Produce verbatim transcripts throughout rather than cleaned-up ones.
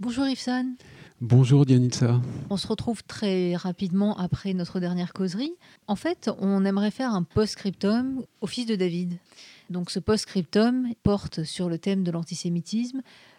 Bonjour Yvson. Bonjour Dianitsa. On se retrouve très rapidement après notre dernière causerie. En fait, on aimerait faire un post-scriptum au fils de David. Donc ce post-scriptum porte sur le thème de l'antisémitisme,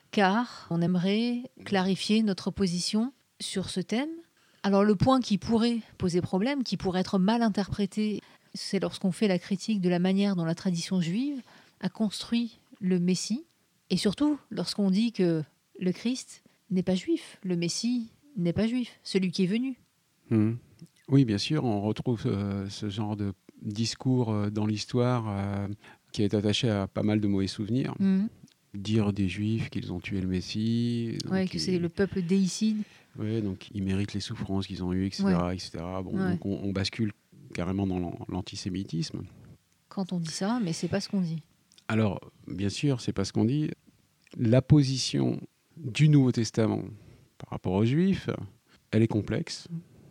car on aimerait clarifier notre position sur ce thème. Alors le point qui pourrait poser problème, qui pourrait être mal interprété, c'est lorsqu'on fait la critique de la manière dont la tradition juive a construit le Messie, et surtout lorsqu'on dit que le Christ n'est pas juif, le Messie n'est pas juif, celui qui est venu. Mmh. Oui, bien sûr, on retrouve euh, ce genre de discours euh, dans l'histoire euh, qui est attaché à pas mal de mauvais souvenirs. Mmh. Dire des Juifs qu'ils ont tué le Messie. Ouais, que c'est le peuple déicide. Oui, donc ils méritent les souffrances qu'ils ont eues, et cetera. Ouais. et cetera. Bon, Ouais. donc on, on bascule carrément dans l'an- l'antisémitisme. Quand on dit ça, mais c'est pas ce qu'on dit. Alors, bien sûr, c'est pas ce qu'on dit. La position du Nouveau Testament par rapport aux Juifs, elle est complexe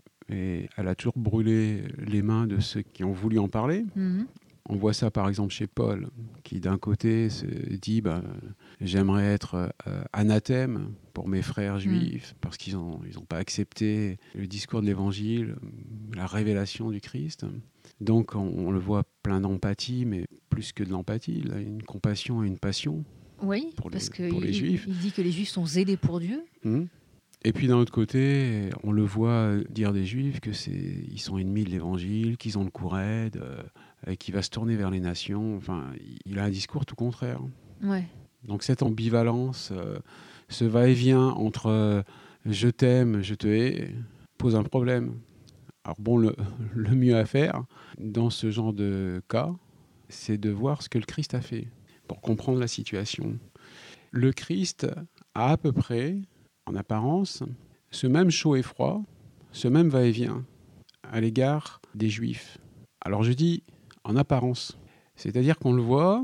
et elle a toujours brûlé les mains de ceux qui ont voulu en parler. Mmh. On voit ça par exemple chez Paul, qui d'un côté se dit bah, « j'aimerais être euh, anathème pour mes frères juifs mmh. parce qu'ils n'ont ils ont pas accepté le discours de l'Évangile, la révélation du Christ ». Donc on, on le voit plein d'empathie, mais plus que de l'empathie, il a une compassion et une passion. Oui, pour les, parce qu'il pour les Juifs. il dit que les Juifs sont zélés pour Dieu. Mmh. Et puis d'un autre côté, on le voit dire des Juifs que c'est, ils sont ennemis de l'Évangile, qu'ils ont le cou raide, euh, et qu'il va se tourner vers les nations. Enfin, il a un discours tout contraire. Ouais. Donc cette ambivalence, euh, ce va-et-vient entre euh, je t'aime, je te hais, pose un problème. Alors bon, le, le mieux à faire dans ce genre de cas, c'est de voir ce que le Christ a fait pour comprendre la situation. Le Christ a à peu près, en apparence, ce même chaud et froid, ce même va-et-vient à l'égard des Juifs. Alors je dis en apparence, c'est-à-dire qu'on le voit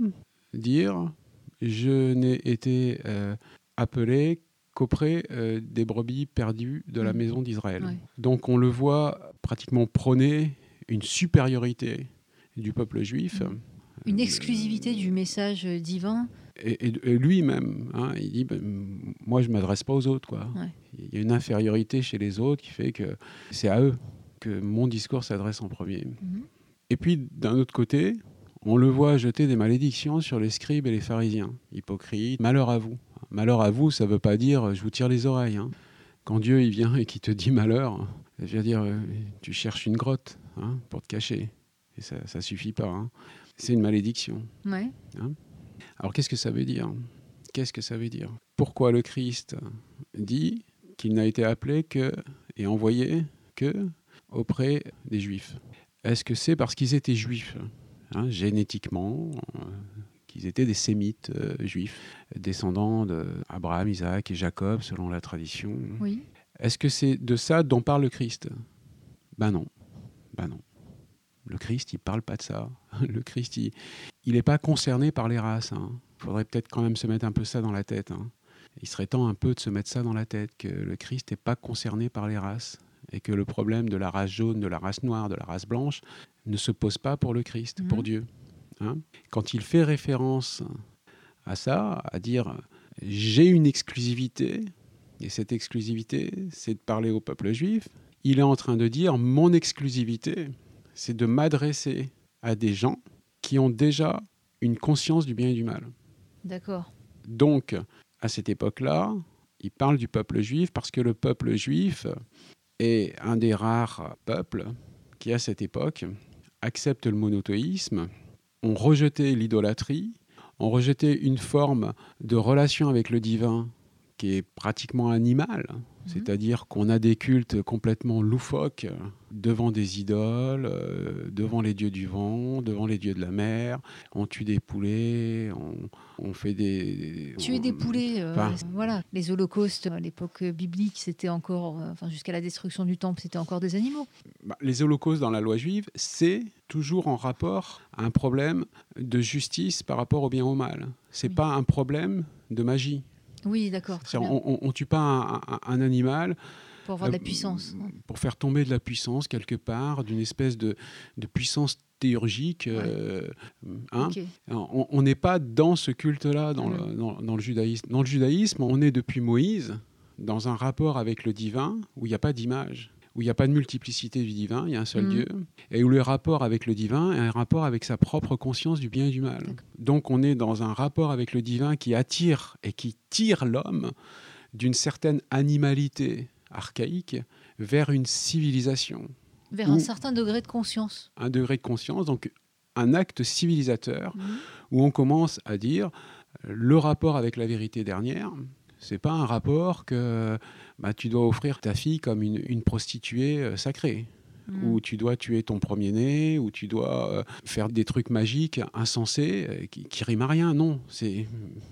dire « je n'ai été euh, appelé qu'auprès euh, des brebis perdues de la mmh. maison d'Israël Ouais. ». Donc on le voit pratiquement prôner une supériorité du peuple juif. Mmh. Une exclusivité euh, du message divin. Et, et, et lui-même, hein, il dit ben, « moi je ne m'adresse pas aux autres ». Quoi. Ouais. Il y a une infériorité chez les autres qui fait que c'est à eux que mon discours s'adresse en premier. Mmh. Et puis d'un autre côté, on le voit jeter des malédictions sur les scribes et les pharisiens. Hypocrites, malheur à vous. Malheur à vous, ça ne veut pas dire je vous tire les oreilles. Hein. Quand Dieu il vient et qu'il te dit malheur, ça veut dire euh, tu cherches une grotte hein, pour te cacher. Et ça ne suffit pas. Hein. C'est une malédiction. Ouais. Hein. Alors qu'est-ce que ça veut dire ? Qu'est-ce que ça veut dire ? Pourquoi le Christ dit qu'il n'a été appelé que et envoyé que auprès des Juifs ? Est-ce que c'est parce qu'ils étaient juifs, hein, génétiquement, euh, qu'ils étaient des sémites euh, juifs, descendants d'Abraham, Isaac et Jacob, selon la tradition ? Oui. Est-ce que c'est de ça dont parle le Christ ? Ben non. Ben non. Le Christ, il ne parle pas de ça. Le Christ, il n'est pas concerné par les races. Hein. Il faudrait peut-être quand même se mettre un peu ça dans la tête. Hein. Il serait temps un peu de se mettre ça dans la tête, que le Christ n'est pas concerné par les races et que le problème de la race jaune, de la race noire, de la race blanche ne se pose pas pour le Christ, mmh. pour Dieu. Hein. Quand il fait référence à ça, à dire « j'ai une exclusivité », et cette exclusivité, c'est de parler au peuple juif, il est en train de dire « mon exclusivité », c'est de m'adresser à des gens qui ont déjà une conscience du bien et du mal. D'accord. Donc, à cette époque-là, il parle du peuple juif parce que le peuple juif est un des rares peuples qui, à cette époque, accepte le monothéisme, ont rejeté l'idolâtrie, ont rejeté une forme de relation avec le divin qui est pratiquement animale, mmh. c'est-à-dire qu'on a des cultes complètement loufoques devant des idoles, euh, devant les dieux du vent, devant les dieux de la mer. On tue des poulets, on, on fait des... Tuer on, des poulets, euh, enfin, voilà. Les holocaustes, à l'époque biblique, c'était encore, euh, enfin, jusqu'à la destruction du temple, c'était encore des animaux. Bah, les holocaustes dans la loi juive, c'est toujours en rapport à un problème de justice par rapport au bien ou au mal. C'est oui. pas un problème de magie. Oui, d'accord. On ne tue pas un, un, un animal pour avoir euh, de la puissance. Pour faire tomber de la puissance quelque part, d'une espèce de, de puissance théurgique. Ouais. Euh, hein. Okay. On n'est pas dans ce culte-là dans, mmh. le, dans, dans le judaïsme. Dans le judaïsme, on est depuis Moïse, dans un rapport avec le divin où il n'y a pas d'image, où il n'y a pas de multiplicité du divin, il y a un seul Mmh. Dieu, et où le rapport avec le divin est un rapport avec sa propre conscience du bien et du mal. D'accord. Donc on est dans un rapport avec le divin qui attire et qui tire l'homme d'une certaine animalité archaïque vers une civilisation, Vers Ou- un certain degré de conscience. un degré de conscience, donc un acte civilisateur Mmh. où on commence à dire euh, le rapport avec la vérité dernière, c'est pas un rapport que bah, tu dois offrir ta fille comme une, une prostituée euh, sacrée, Mmh. où tu dois tuer ton premier-né, où tu dois euh, faire des trucs magiques, insensés, euh, qui, qui riment à rien. Non, c'est,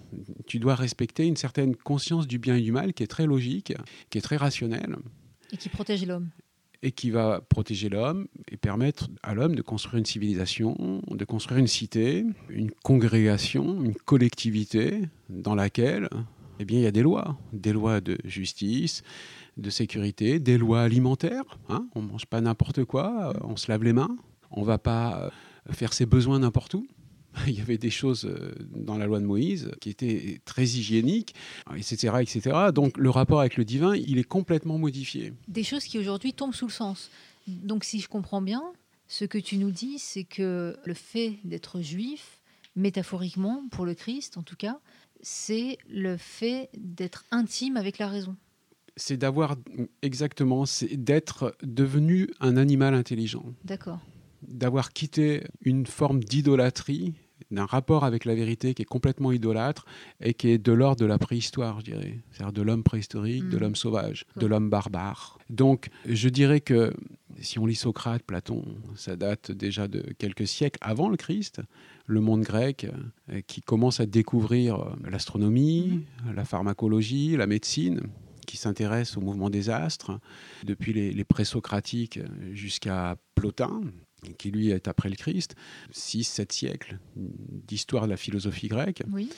tu dois respecter une certaine conscience du bien et du mal qui est très logique, qui est très rationnelle, Et qui protège l'homme. et qui va protéger l'homme et permettre à l'homme de construire une civilisation, de construire une cité, une congrégation, une collectivité dans laquelle eh bien, il y a des lois, des lois de justice, de sécurité, des lois alimentaires. Hein, on ne mange pas n'importe quoi, on se lave les mains, on ne va pas faire ses besoins n'importe où. Il y avait des choses dans la loi de Moïse qui étaient très hygiéniques, et cetera, et cetera. Donc le rapport avec le divin, il est complètement modifié. Des choses qui aujourd'hui tombent sous le sens. Donc si je comprends bien, ce que tu nous dis, c'est que le fait d'être juif, métaphoriquement, pour le Christ en tout cas, c'est le fait d'être intime avec la raison. C'est d'avoir, exactement, c'est d'être devenu un animal intelligent, D'accord. d'avoir quitté une forme d'idolâtrie, d'un rapport avec la vérité qui est complètement idolâtre et qui est de l'ordre de la préhistoire, je dirais. C'est-à-dire de l'homme préhistorique, Mmh. de l'homme sauvage, de Ouais. l'homme barbare. Donc, je dirais que si on lit Socrate, Platon, ça date déjà de quelques siècles avant le Christ, le monde grec euh, qui commence à découvrir euh, l'astronomie, mmh. la pharmacologie, la médecine, qui s'intéresse au mouvement des astres, depuis les, les présocratiques jusqu'à Plotin, qui lui est après le Christ, six sept siècles d'histoire de la philosophie grecque. Oui.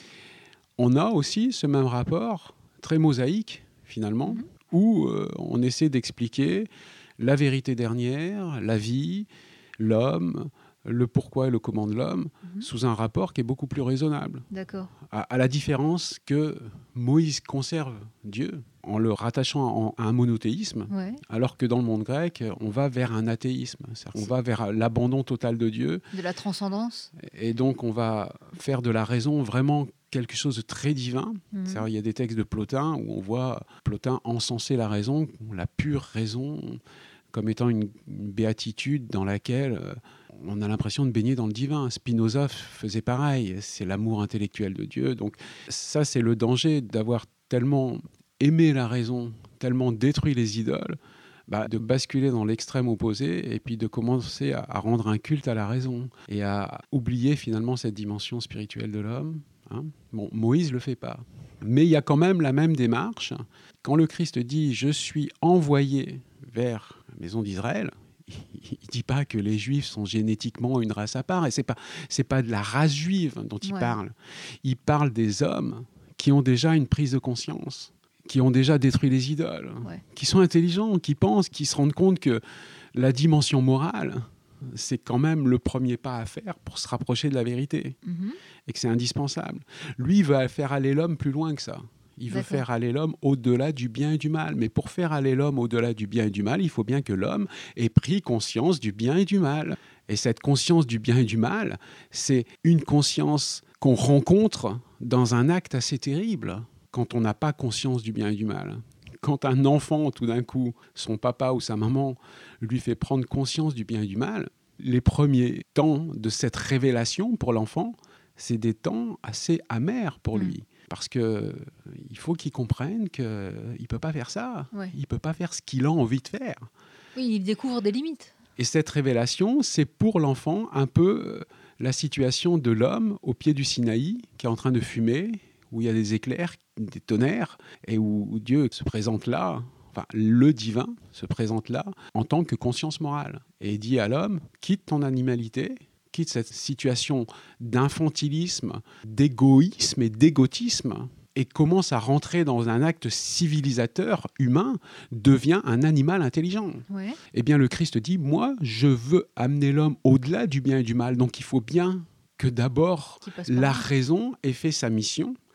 On a aussi ce même rapport, très mosaïque finalement, mmh. où euh, on essaie d'expliquer la vérité dernière, la vie, l'homme, le pourquoi et le comment de l'homme, mmh. sous un rapport qui est beaucoup plus raisonnable. D'accord. À, à la différence que Moïse conserve Dieu en le rattachant à un monothéisme, Ouais. alors que dans le monde grec, on va vers un athéisme. On va vers l'abandon total de Dieu. De la transcendance. Et donc, on va faire de la raison vraiment quelque chose de très divin. Mmh. C'est-à-dire, il y a des textes de Plotin où on voit Plotin encenser la raison, la pure raison, comme étant une, une béatitude dans laquelle euh, on a l'impression de baigner dans le divin. Spinoza faisait pareil, c'est l'amour intellectuel de Dieu. Donc ça, c'est le danger d'avoir tellement aimé la raison, tellement détruit les idoles, bah, de basculer dans l'extrême opposé et puis de commencer à, à rendre un culte à la raison et à oublier finalement cette dimension spirituelle de l'homme. Hein. Bon, Moïse ne le fait pas. Mais il y a quand même la même démarche. Quand le Christ dit « Je suis envoyé vers la maison d'Israël », il ne dit pas que les Juifs sont génétiquement une race à part. Et ce n'est pas, c'est pas de la race juive dont il ouais. parle. Il parle des hommes qui ont déjà une prise de conscience, qui ont déjà détruit les idoles, ouais. qui sont intelligents, qui pensent, qui se rendent compte que la dimension morale, c'est quand même le premier pas à faire pour se rapprocher de la vérité. Mm-hmm. Et que c'est indispensable. Lui, il veut faire aller l'homme plus loin que ça. Il veut D'accord. faire aller l'homme au-delà du bien et du mal. Mais pour faire aller l'homme au-delà du bien et du mal, il faut bien que l'homme ait pris conscience du bien et du mal. Et cette conscience du bien et du mal, c'est une conscience qu'on rencontre dans un acte assez terrible, quand on n'a pas conscience du bien et du mal. Quand un enfant, tout d'un coup, son papa ou sa maman lui fait prendre conscience du bien et du mal, les premiers temps de cette révélation pour l'enfant, c'est des temps assez amers pour mmh. lui. Parce qu'il faut qu'il comprenne qu'il ne peut pas faire ça. Ouais. Il ne peut pas faire ce qu'il a envie de faire. Oui, il découvre des limites. Et cette révélation, c'est pour l'enfant un peu la situation de l'homme au pied du Sinaï, qui est en train de fumer, où il y a des éclairs, des tonnerres, et où, où Dieu se présente là, enfin le divin se présente là, en tant que conscience morale. Et il dit à l'homme, quitte ton animalité, quitte cette situation d'infantilisme, d'égoïsme et d'égotisme, et commence à rentrer dans un acte civilisateur humain, devient un animal intelligent. Ouais. Eh bien, le Christ dit, moi, je veux amener l'homme au-delà du bien et du mal, donc il faut bien que d'abord la raison ait fait sa mission,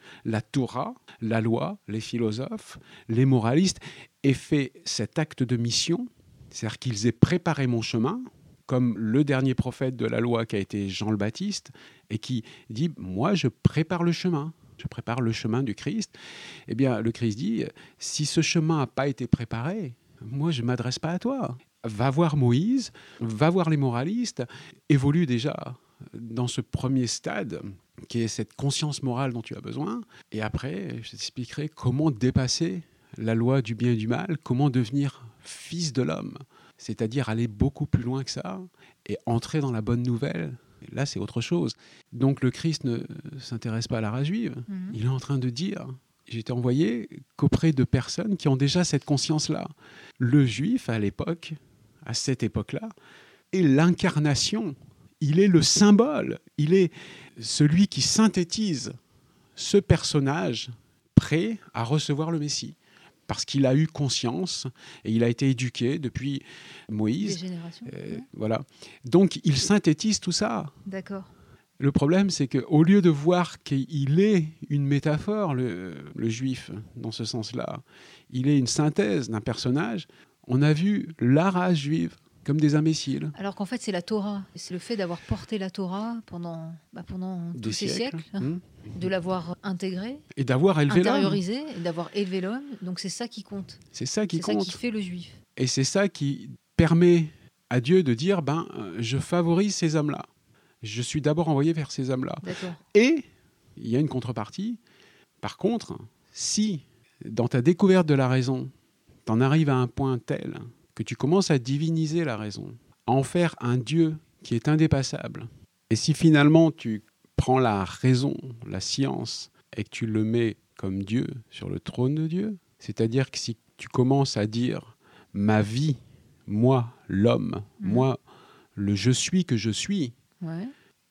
la Torah, la loi, les philosophes, les moralistes, aient fait cet acte de mission, c'est-à-dire qu'ils aient préparé mon chemin, comme le dernier prophète de la loi qui a été Jean le Baptiste, et qui dit « Moi, je prépare le chemin, je prépare le chemin du Christ ». Eh bien, le Christ dit « Si ce chemin n'a pas été préparé, moi, je ne m'adresse pas à toi. Va voir Moïse, va voir les moralistes, évolue déjà dans ce premier stade qui est cette conscience morale dont tu as besoin. Et après, je t'expliquerai comment dépasser la loi du bien et du mal, comment devenir fils de l'homme, c'est-à-dire aller beaucoup plus loin que ça et entrer dans la bonne nouvelle. Et là, c'est autre chose. Donc, le Christ ne s'intéresse pas à la race juive. Mmh. Il est en train de dire, j'ai été envoyé qu'auprès de personnes qui ont déjà cette conscience-là. Le juif, à l'époque, à cette époque-là, est l'incarnation. Il est le symbole. Il est celui qui synthétise ce personnage prêt à recevoir le Messie. Parce qu'il a eu conscience et il a été éduqué depuis Moïse. Des générations. Euh, ouais. Voilà. Donc, il synthétise tout ça. D'accord. Le problème, c'est qu'au lieu de voir qu'il est une métaphore, le, le juif, dans ce sens-là, il est une synthèse d'un personnage, on a vu la race juive comme des imbéciles. Alors qu'en fait, c'est la Torah. C'est le fait d'avoir porté la Torah pendant, bah, pendant tous ces siècles, siècles hein, mmh. de l'avoir intégrée, et d'avoir élevé intériorisé, et d'avoir élevé l'homme. Donc c'est ça qui compte. C'est ça qui c'est compte. C'est ça qui fait le juif. Et c'est ça qui permet à Dieu de dire, ben, je favorise ces hommes-là. Je suis d'abord envoyé vers ces hommes-là. D'accord. Et il y a une contrepartie. Par contre, si dans ta découverte de la raison, tu en arrives à un point tel que tu commences à diviniser la raison, à en faire un Dieu qui est indépassable, et si finalement tu prends la raison, la science, et que tu le mets comme Dieu sur le trône de Dieu, c'est-à-dire que si tu commences à dire « ma vie, moi, l'homme, mmh. moi, le je suis que je suis », ouais.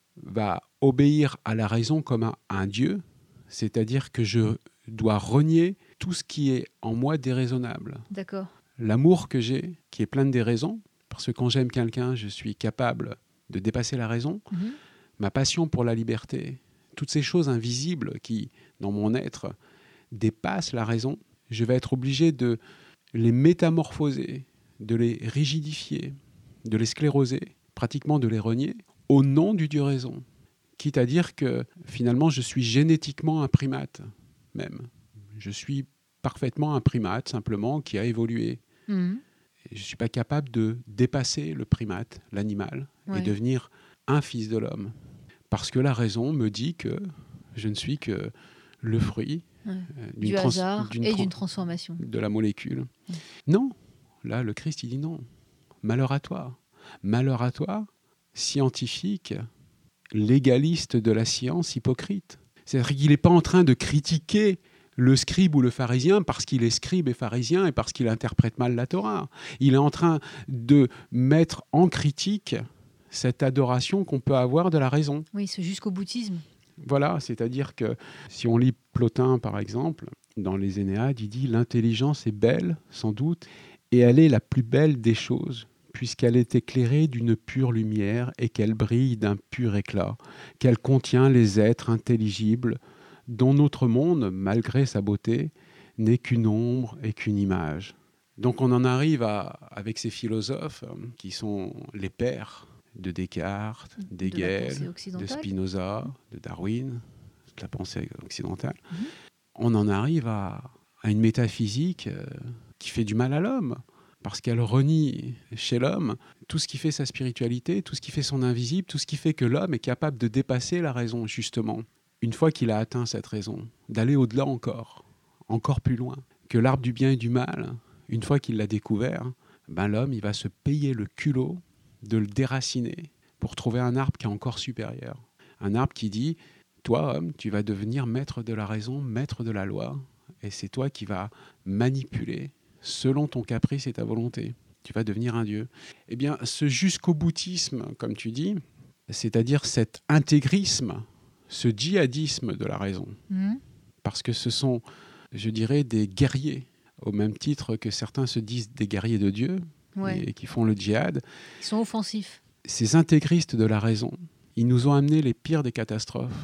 va obéir à la raison comme un, un Dieu, c'est-à-dire que je dois renier tout ce qui est en moi déraisonnable. D'accord. L'amour que j'ai, qui est plein de déraisons, parce que quand j'aime quelqu'un, je suis capable de dépasser la raison, mmh. ma passion pour la liberté, toutes ces choses invisibles qui, dans mon être, dépassent la raison, je vais être obligé de les métamorphoser, de les rigidifier, de les scléroser, pratiquement de les renier, au nom du Dieu raison, quitte à dire que finalement je suis génétiquement un primate même. Je suis parfaitement un primate simplement qui a évolué. Mmh. Je ne suis pas capable de dépasser le primate, l'animal, ouais. et devenir un fils de l'homme. Parce que la raison me dit que je ne suis que le fruit ouais. euh, d'une, du trans- hasard d'une et tra- d'une transformation. De la molécule. Ouais. Non, là le Christ il dit non. Malheur à toi. Malheur à toi, scientifique, légaliste de la science, hypocrite. C'est-à-dire qu'il n'est pas en train de critiquer le scribe ou le pharisien parce qu'il est scribe et pharisien et parce qu'il interprète mal la Torah. Il est en train de mettre en critique cette adoration qu'on peut avoir de la raison. Oui, ce jusqu'au boutisme. Voilà, c'est-à-dire que si on lit Plotin, par exemple, dans les Énéades, il dit « L'intelligence est belle, sans doute, et elle est la plus belle des choses. » puisqu'elle est éclairée d'une pure lumière et qu'elle brille d'un pur éclat, qu'elle contient les êtres intelligibles, dont notre monde, malgré sa beauté, n'est qu'une ombre et qu'une image. Donc on en arrive à, avec ces philosophes qui sont les pères de Descartes, d'Hegel, de, de Spinoza, de Darwin, de la pensée occidentale. Mmh. On en arrive à, à une métaphysique euh, qui fait du mal à l'homme. Parce qu'elle renie chez l'homme tout ce qui fait sa spiritualité, tout ce qui fait son invisible, tout ce qui fait que l'homme est capable de dépasser la raison, justement. Une fois qu'il a atteint cette raison, d'aller au-delà encore, encore plus loin. Que l'arbre du bien et du mal, une fois qu'il l'a découvert, ben l'homme il va se payer le culot de le déraciner pour trouver un arbre qui est encore supérieur. Un arbre qui dit, toi homme, tu vas devenir maître de la raison, maître de la loi, et c'est toi qui vas manipuler selon ton caprice et ta volonté. Tu vas devenir un Dieu. Eh bien, ce jusqu'au boutisme, comme tu dis, c'est-à-dire cet intégrisme, ce djihadisme de la raison, mmh. parce que ce sont, je dirais, des guerriers, au même titre que certains se disent des guerriers de Dieu, ouais. et qui font le djihad. Ils sont offensifs. Ces intégristes de la raison, ils nous ont amené les pires des catastrophes.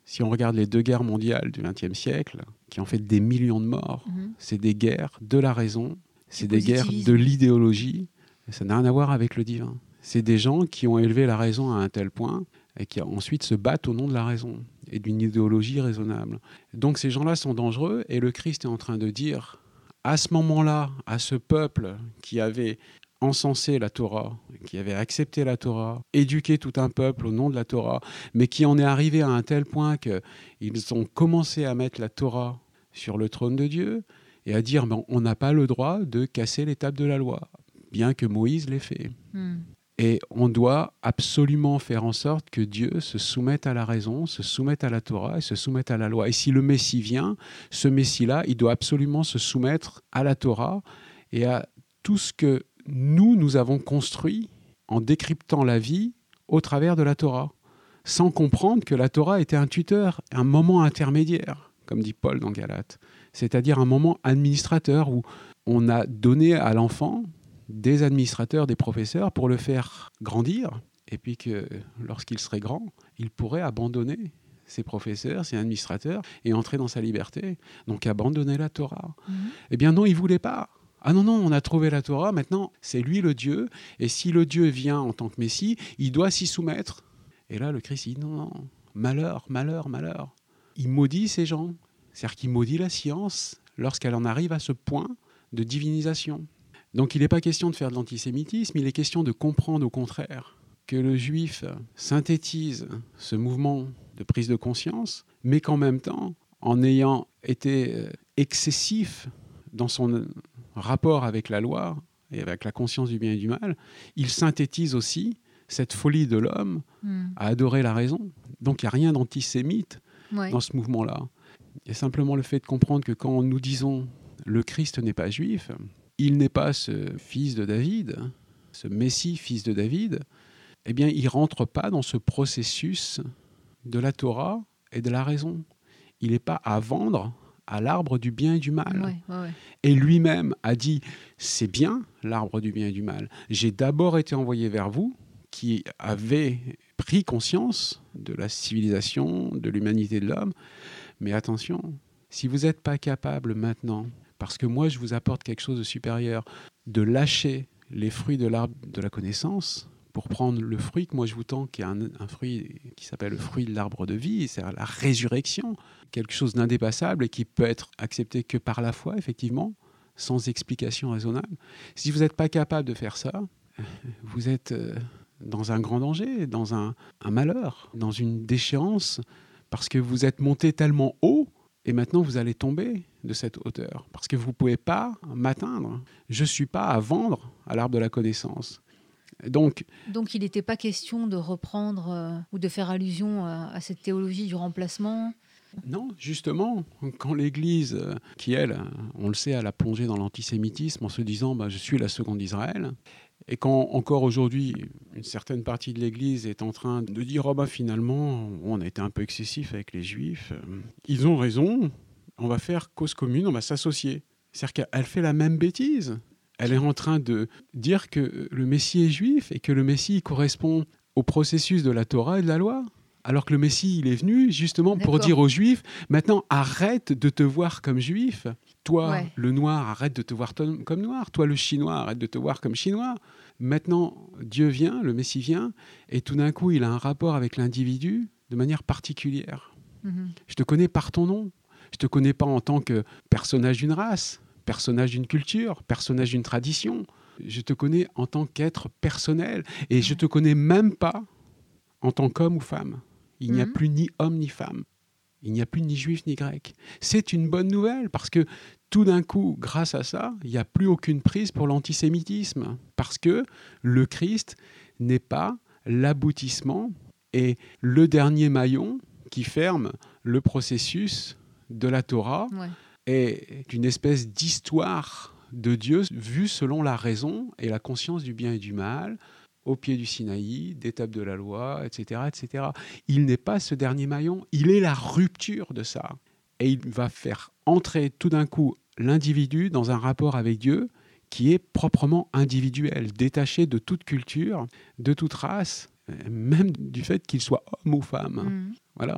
Si on regarde les deux guerres mondiales du vingtième siècle, qui ont fait des millions de morts, mmh. c'est des guerres de la raison, c'est des guerres de l'idéologie, et ça n'a rien à voir avec le divin. C'est des gens qui ont élevé la raison à un tel point et qui ensuite se battent au nom de la raison et d'une idéologie raisonnable. Donc ces gens-là sont dangereux et le Christ est en train de dire, à ce moment-là, à ce peuple qui avait encensé la Torah, qui avait accepté la Torah, éduqué tout un peuple au nom de la Torah, mais qui en est arrivé à un tel point qu'ils ont commencé à mettre la Torah sur le trône de Dieu et à dire ben, on n'a pas le droit de casser les tables de la loi, bien que Moïse l'ait fait. Mm. Et on doit absolument faire en sorte que Dieu se soumette à la raison, se soumette à la Torah et se soumette à la loi. Et si le Messie vient, ce Messie-là, il doit absolument se soumettre à la Torah et à tout ce que nous, nous avons construit en décryptant la vie au travers de la Torah, sans comprendre que la Torah était un tuteur, un moment intermédiaire, comme dit Paul dans Galates, c'est-à-dire un moment administrateur où on a donné à l'enfant des administrateurs, des professeurs pour le faire grandir, et puis que lorsqu'il serait grand, il pourrait abandonner ses professeurs, ses administrateurs, et entrer dans sa liberté, donc abandonner la Torah. Mmh. Eh bien non, il ne voulait pas. Ah non, non, on a trouvé la Torah, maintenant c'est lui le Dieu, et si le Dieu vient en tant que Messie, il doit s'y soumettre. Et là, le Christ dit non, non, malheur, malheur, malheur. Il maudit ces gens, c'est-à-dire qu'il maudit la science lorsqu'elle en arrive à ce point de divinisation. Donc il n'est pas question de faire de l'antisémitisme, il est question de comprendre au contraire que le juif synthétise ce mouvement de prise de conscience, mais qu'en même temps, en ayant été excessif dans son rapport avec la loi et avec la conscience du bien et du mal, il synthétise aussi cette folie de l'homme mmh. à adorer la raison. Donc il n'y a rien d'antisémite ouais. dans ce mouvement-là. Il y a simplement le fait de comprendre que quand nous disons « le Christ n'est pas juif », il n'est pas ce fils de David, ce Messie fils de David, eh bien il ne rentre pas dans ce processus de la Torah et de la raison. Il n'est pas à vendre à l'arbre du bien et du mal. Ouais, ouais, ouais. Et lui-même a dit, c'est bien l'arbre du bien et du mal. J'ai d'abord été envoyé vers vous, qui avez pris conscience de la civilisation, de l'humanité de l'homme. Mais attention, si vous n'êtes pas capable maintenant, parce que moi je vous apporte quelque chose de supérieur, de lâcher les fruits de l'arbre de la connaissance, pour prendre le fruit que moi je vous tends, qui est un, un fruit qui s'appelle le fruit de l'arbre de vie, c'est-à-dire la résurrection, quelque chose d'indépassable et qui peut être accepté que par la foi, effectivement, sans explication raisonnable. Si vous n'êtes pas capable de faire ça, vous êtes dans un grand danger, dans un, un malheur, dans une déchéance, parce que vous êtes monté tellement haut et maintenant vous allez tomber de cette hauteur, parce que vous ne pouvez pas m'atteindre. Je ne suis pas à vendre à l'arbre de la connaissance. Donc, Donc il n'était pas question de reprendre euh, ou de faire allusion à, à cette théologie du remplacement ? Non, justement, quand l'Église, euh, qui elle, on le sait, elle a plongé dans l'antisémitisme en se disant bah, « je suis la seconde Israël », et quand encore aujourd'hui, une certaine partie de l'Église est en train de dire oh, bah, « finalement, on a été un peu excessif avec les Juifs, ils ont raison, on va faire cause commune, on va s'associer ». C'est-à-dire qu'elle fait la même bêtise. Elle est en train de dire que le Messie est juif et que le Messie correspond au processus de la Torah et de la loi. Alors que le Messie, il est venu justement D'accord. pour dire aux Juifs, maintenant arrête de te voir comme juif. Toi, ouais. le noir, arrête de te voir t- comme noir. Toi, le chinois, arrête de te voir comme chinois. Maintenant, Dieu vient, le Messie vient, et tout d'un coup, il a un rapport avec l'individu de manière particulière. Mm-hmm. Je te connais par ton nom. Je ne te connais pas en tant que personnage d'une race, personnage d'une culture, personnage d'une tradition. Je te connais en tant qu'être personnel et ouais. je ne te connais même pas en tant qu'homme ou femme. Il mmh. n'y a plus ni homme ni femme. Il n'y a plus ni juif ni grec. C'est une bonne nouvelle parce que tout d'un coup, grâce à ça, il n'y a plus aucune prise pour l'antisémitisme parce que le Christ n'est pas l'aboutissement et le dernier maillon qui ferme le processus de la Torah. Ouais. Est une espèce d'histoire de Dieu vue selon la raison et la conscience du bien et du mal, au pied du Sinaï, des tables de la loi, et cetera, et cetera. Il n'est pas ce dernier maillon, il est la rupture de ça. Et il va faire entrer tout d'un coup l'individu dans un rapport avec Dieu qui est proprement individuel, détaché de toute culture, de toute race, même du fait qu'il soit homme ou femme. Mmh. Voilà.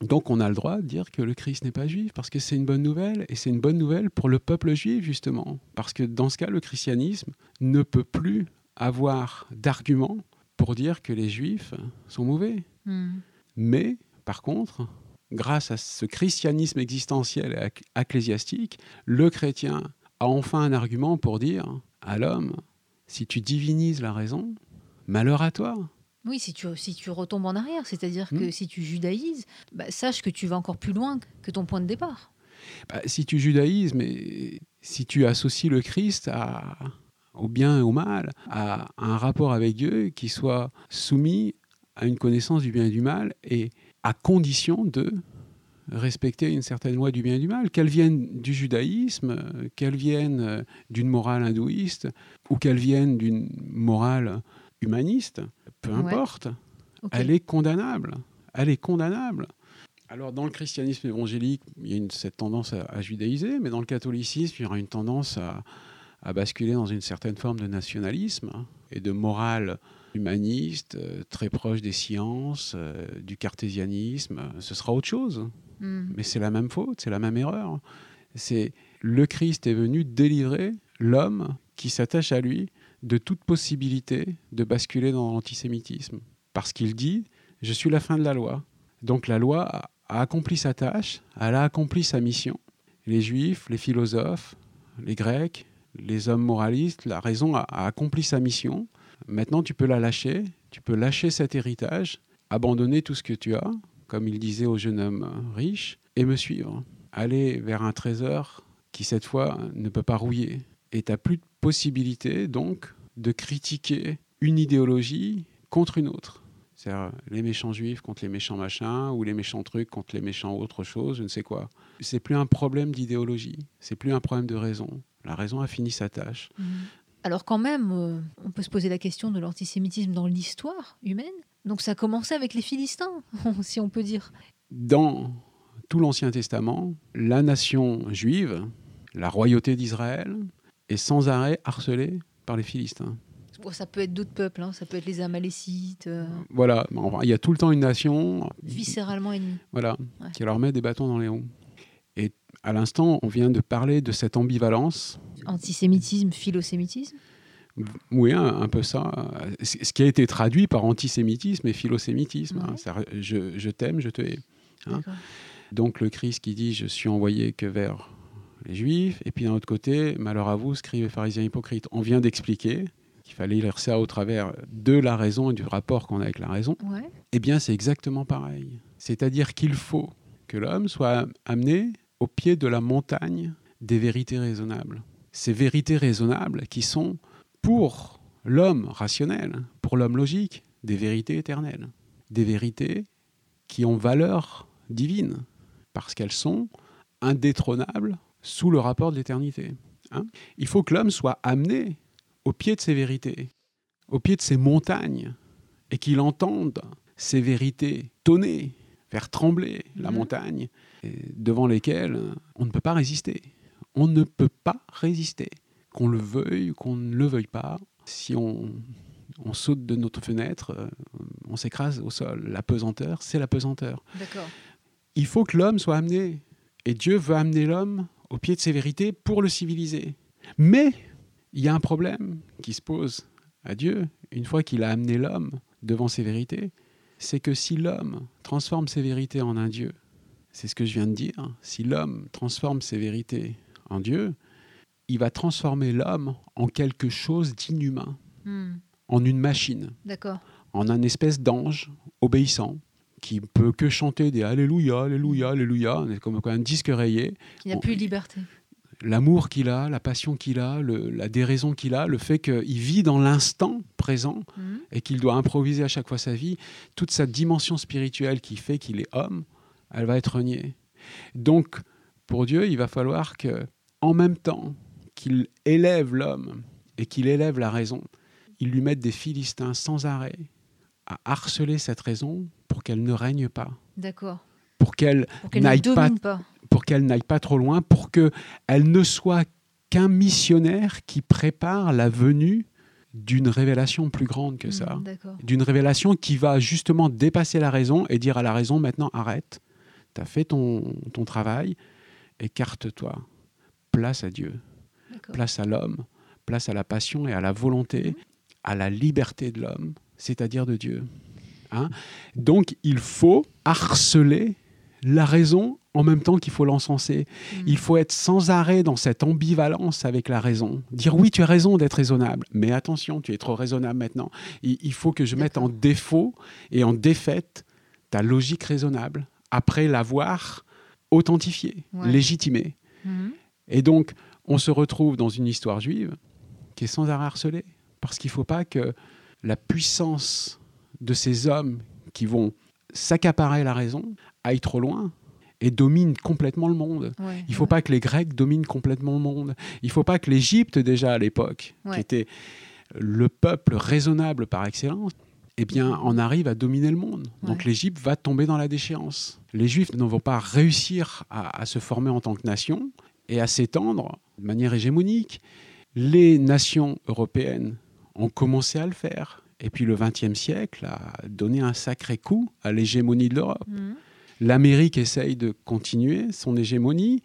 Donc on a le droit de dire que le Christ n'est pas juif, parce que c'est une bonne nouvelle, et c'est une bonne nouvelle pour le peuple juif, justement. Parce que dans ce cas, le christianisme ne peut plus avoir d'argument pour dire que les juifs sont mauvais. Mm. Mais, par contre, grâce à ce christianisme existentiel et ecclésiastique, le chrétien a enfin un argument pour dire à l'homme, si tu divinises la raison, malheur à toi. Oui, si tu, si tu retombes en arrière, c'est-à-dire que Hmm. si tu judaïses, bah, sache que tu vas encore plus loin que ton point de départ. Bah, si tu judaïses, mais si tu associes le Christ à, au bien et au mal, à un rapport avec Dieu qui soit soumis à une connaissance du bien et du mal, et à condition de respecter une certaine loi du bien et du mal, qu'elle vienne du judaïsme, qu'elle vienne d'une morale hindouiste, ou qu'elle vienne d'une morale humaniste, peu Ouais. importe, Ok. elle est condamnable. Elle est condamnable. Alors, dans le christianisme évangélique, il y a une, cette tendance à, à judaïser, mais dans le catholicisme, il y aura une tendance à, à basculer dans une certaine forme de nationalisme hein, et de morale humaniste, euh, très proche des sciences, euh, du cartésianisme. Ce sera autre chose. Mm. Mais c'est la même faute, c'est la même erreur. C'est le Christ est venu délivrer l'homme qui s'attache à lui de toute possibilité de basculer dans l'antisémitisme. Parce qu'il dit « Je suis la fin de la loi ». Donc la loi a, a accompli sa tâche, elle a accompli sa mission. Les Juifs, les philosophes, les Grecs, les hommes moralistes, la raison a, a accompli sa mission. Maintenant, tu peux la lâcher, tu peux lâcher cet héritage, abandonner tout ce que tu as, comme il disait au jeune homme riche, et me suivre. Aller vers un trésor qui, cette fois, ne peut pas rouiller. Et tu n'as plus de possibilité, donc, de critiquer une idéologie contre une autre. C'est-à-dire les méchants juifs contre les méchants machins, ou les méchants trucs contre les méchants autre chose, je ne sais quoi. C'est plus un problème d'idéologie, c'est plus un problème de raison. La raison a fini sa tâche. Mm. Alors quand même, euh, on peut se poser la question de l'antisémitisme dans l'histoire humaine. Donc ça a commencé avec les Philistins, si on peut dire. Dans tout l'Ancien Testament, la nation juive, la royauté d'Israël, est sans arrêt harcelée par les Philistins. Bon, ça peut être d'autres peuples, hein. Ça peut être les Amalécites, euh, Voilà, enfin, il y a tout le temps une nation viscéralement ennemis. voilà, Ouais. qui leur met des bâtons dans les roues. Et à l'instant, on vient de parler de cette ambivalence. Antisémitisme, philosémitisme. Oui, un, un peu ça. Ce qui a été traduit par antisémitisme et philosémitisme. Ouais. Hein. Ça, je, je t'aime, je te hais. Hein. D'accord. Donc le Christ qui dit « Je suis envoyé que vers les Juifs », et puis d'un autre côté « Malheur à vous, scribes et pharisiens hypocrites ». On vient d'expliquer qu'il fallait lire ça au travers de la raison et du rapport qu'on a avec la raison. Ouais. Eh bien, c'est exactement pareil. C'est-à-dire qu'il faut que l'homme soit amené au pied de la montagne des vérités raisonnables. Ces vérités raisonnables qui sont, pour l'homme rationnel, pour l'homme logique, des vérités éternelles. Des vérités qui ont valeur divine, parce qu'elles sont indétrônables sous le rapport de l'éternité. Hein ? Il faut que l'homme soit amené au pied de ces vérités, au pied de ces montagnes, et qu'il entende ces vérités tonner, faire trembler la Mhm. montagne, et devant lesquelles on ne peut pas résister. On ne peut pas résister. Qu'on le veuille ou qu'on ne le veuille pas, si on, on saute de notre fenêtre, euh, on s'écrase au sol. La pesanteur, c'est la pesanteur. D'accord. Il faut que l'homme soit amené, et Dieu veut amener l'homme au pied de ces vérités pour le civiliser. Mais il y a un problème qui se pose à Dieu, une fois qu'il a amené l'homme devant ces vérités, c'est que si l'homme transforme ces vérités en un Dieu, c'est ce que je viens de dire, si l'homme transforme ces vérités en Dieu, il va transformer l'homme en quelque chose d'inhumain, Hmm. en une machine, D'accord. en un espèce d'ange obéissant, qui peut que chanter des Alléluia, Alléluia, Alléluia, comme un disque rayé. Qui n'a On- plus de liberté. L'amour qu'il a, la passion qu'il a, le- la déraison qu'il a, le fait qu'il vit dans l'instant présent Hmm. et qu'il doit improviser à chaque fois sa vie, toute sa dimension spirituelle qui fait qu'il est homme, elle va être reniée. Donc, pour Dieu, il va falloir que, en même temps qu'il élève l'homme et qu'il élève la raison, il lui mette des Philistins sans arrêt à harceler cette raison pour qu'elle ne règne pas, D'accord. pour qu'elle Pour qu'elle ne n'aille pas domine pas. pour qu'elle n'aille pas trop loin, pour qu'elle ne soit qu'un missionnaire qui prépare la venue d'une révélation plus grande que ça, Hmm. D'accord. d'une révélation qui va justement dépasser la raison et dire à la raison, maintenant arrête, tu as fait ton, ton travail, écarte-toi. Place à Dieu, D'accord. place à l'homme, place à la passion et à la volonté, mmh. à la liberté de l'homme, c'est-à-dire de Dieu. Hein? Donc, il faut harceler la raison en même temps qu'il faut l'encenser. Mmh. Il faut être sans arrêt dans cette ambivalence avec la raison. Dire oui, tu as raison d'être raisonnable, mais attention, tu es trop raisonnable maintenant. Il, il faut que je D'accord. mette en défaut et en défaite ta logique raisonnable après l'avoir authentifiée, ouais. légitimée. Mmh. Et donc, on se retrouve dans une histoire juive qui est sans arrêt harcelée, parce qu'il ne faut pas que la puissance de ces hommes qui vont s'accaparer la raison aille trop loin et domine complètement le monde. Ouais, il ne faut ouais. pas que les Grecs dominent complètement le monde. Il ne faut pas que l'Égypte, déjà à l'époque, ouais. qui était le peuple raisonnable par excellence, eh bien, on arrive à dominer le monde. Ouais. Donc l'Égypte va tomber dans la déchéance. Les Juifs ne vont pas réussir à, à se former en tant que nation et à s'étendre de manière hégémonique. Les nations européennes ont commencé à le faire. Et puis le vingtième siècle a donné un sacré coup à l'hégémonie de l'Europe. Mmh. L'Amérique essaye de continuer son hégémonie,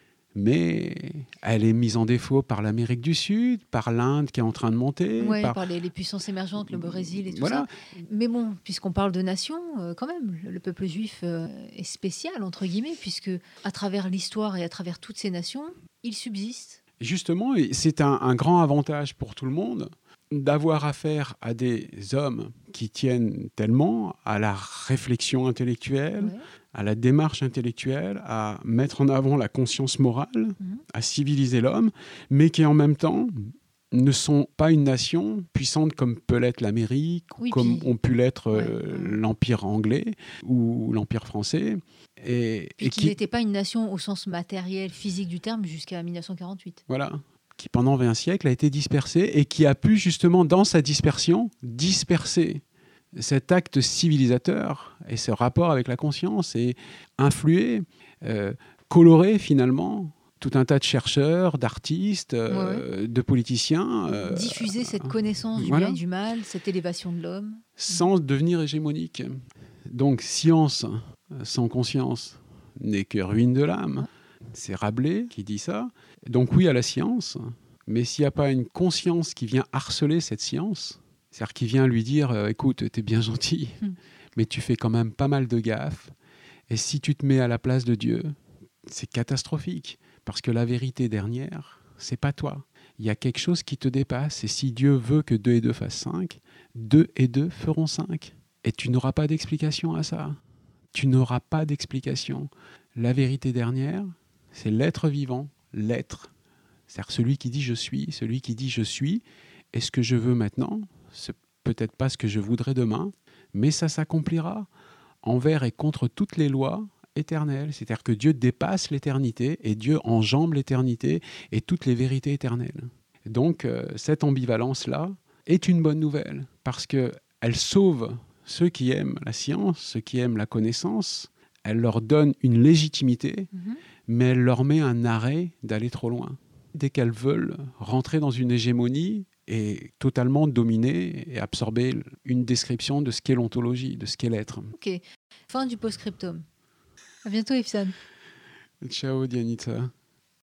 mais elle est mise en défaut par l'Amérique du Sud, par l'Inde qui est en train de monter. Oui, par, par les, les puissances émergentes, le Brésil et tout voilà. ça. Mais bon, puisqu'on parle de nation, euh, quand même, le, le peuple juif euh, est spécial, entre guillemets, puisque à travers l'histoire et à travers toutes ces nations, il subsiste. Justement, c'est un, un grand avantage pour tout le monde d'avoir affaire à des hommes qui tiennent tellement à la réflexion intellectuelle, ouais. à la démarche intellectuelle, à mettre en avant la conscience morale, mmh. à civiliser l'homme, mais qui en même temps ne sont pas une nation puissante comme peut l'être l'Amérique, oui, comme puis... ont pu l'être ouais, euh, ouais. l'Empire anglais ou l'Empire français. Et, et qui n'était pas une nation au sens matériel, physique du terme jusqu'à dix-neuf cent quarante-huit. Voilà. Qui pendant vingt siècles a été dispersée et qui a pu justement, dans sa dispersion, disperser cet acte civilisateur et ce rapport avec la conscience et influer, euh, colorer finalement tout un tas de chercheurs, d'artistes, euh, ouais. de politiciens. Euh, Diffuser cette connaissance du voilà. bien et du mal, cette élévation de l'homme. Sans devenir hégémonique. Donc, science sans conscience n'est que ruine de l'âme. C'est Rabelais qui dit ça. Donc oui à la science, mais s'il n'y a pas une conscience qui vient harceler cette science, c'est-à-dire qui vient lui dire euh, « écoute, t'es bien gentil, mm. mais tu fais quand même pas mal de gaffes, et si tu te mets à la place de Dieu, c'est catastrophique, parce que la vérité dernière, c'est pas toi. Il y a quelque chose qui te dépasse, et si Dieu veut que deux et deux fassent cinq, deux et deux feront cinq. Et tu n'auras pas d'explication à ça. Tu n'auras pas d'explication. La vérité dernière, c'est l'être vivant, l'être. C'est-à-dire celui qui dit « je suis », celui qui dit « je suis », et ce que je veux maintenant, c'est peut-être pas ce que je voudrais demain, mais ça s'accomplira envers et contre toutes les lois éternelles. C'est-à-dire que Dieu dépasse l'éternité et Dieu enjambe l'éternité et toutes les vérités éternelles. Donc, euh, cette ambivalence-là est une bonne nouvelle parce qu'elle sauve ceux qui aiment la science, ceux qui aiment la connaissance. Elle leur donne une légitimité, mmh. mais elle leur met un arrêt d'aller trop loin. Dès qu'elles veulent rentrer dans une hégémonie et totalement dominer et absorber une description de ce qu'est l'ontologie, de ce qu'est l'être. Ok, fin du post-scriptum. À bientôt, Ifsan. Ciao, Dianita.